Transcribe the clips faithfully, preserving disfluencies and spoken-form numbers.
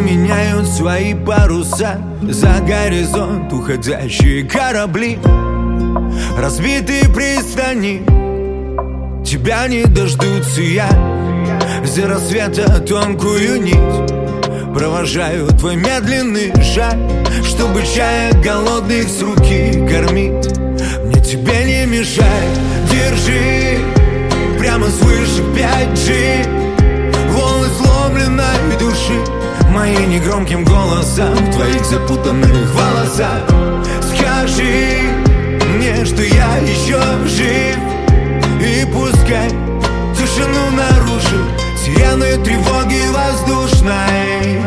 меняют свои паруса. За горизонт уходящие корабли, разбитые пристани, тебя не дождутся. Я за рассвета тонкую нить провожаю твой медленный шаг, чтобы чая голодных с руки кормить. Мне тебе не мешай, держи прямо свыше пять джи волны сломленной души, мои негромким голосом в твоих запутанных волосах. Скажи мне, что я еще жив, и пускай тишину нарушит сирены тревоги воздушной.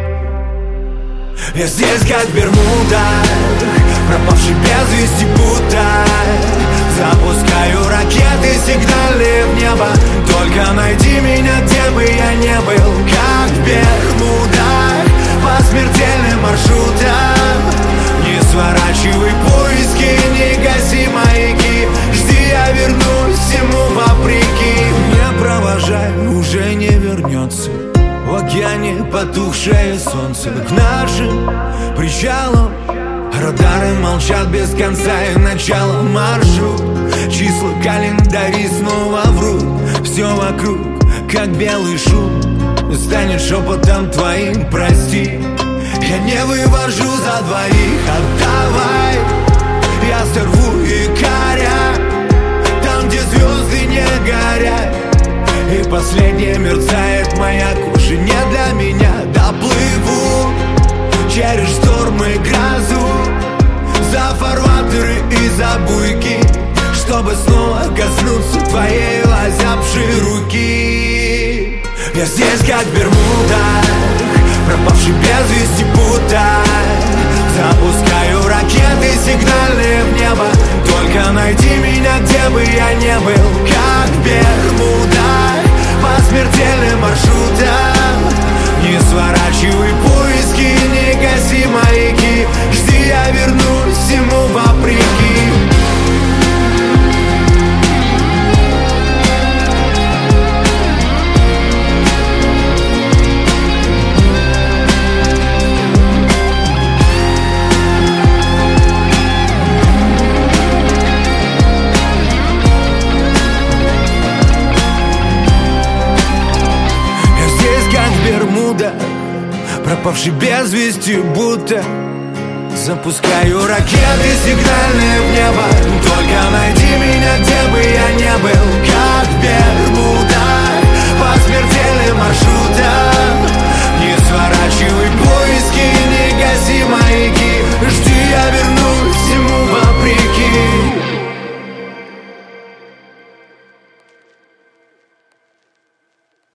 Я здесь как в Бермудах, пропавший без вести будто. Запускаю ракеты, сигнали в небо. Только найди меня, где бы я не был. Как в Бермудах, по смертельным маршрутам. Не сворачивай поиски, не гаси маяки. Жди, я вернусь всему вопреки. Не провожай, уже не вернется. В океане потухшее солнце. К нашим причалам радары молчат без конца и начала. Маршрут, числа календари снова врут. Все вокруг, как белый шум, станет шепотом твоим прости. Я не вывожу за двоих, отдавай. Я сорву якоря там, где звезды не горят, и последнее мерцает маяк. Уже не для меня. Доплыву через штормы и грозу, за фарватеры и за буйки, чтобы снова коснуться твоей озябшей руки. Я здесь как в Бермудах, пропавший без вести будто. Запускаю ракеты, сигнальные в небо. Только найди меня, где бы я не был. Как в Бермудах, по смертельным маршрутам. Не сворачивай поиски, не гаси маяки. Жди, я вернусь всему вопреки. Пропавший без вести будто. Запускаю ракеты, сигнальные в небо. Только найди меня, где бы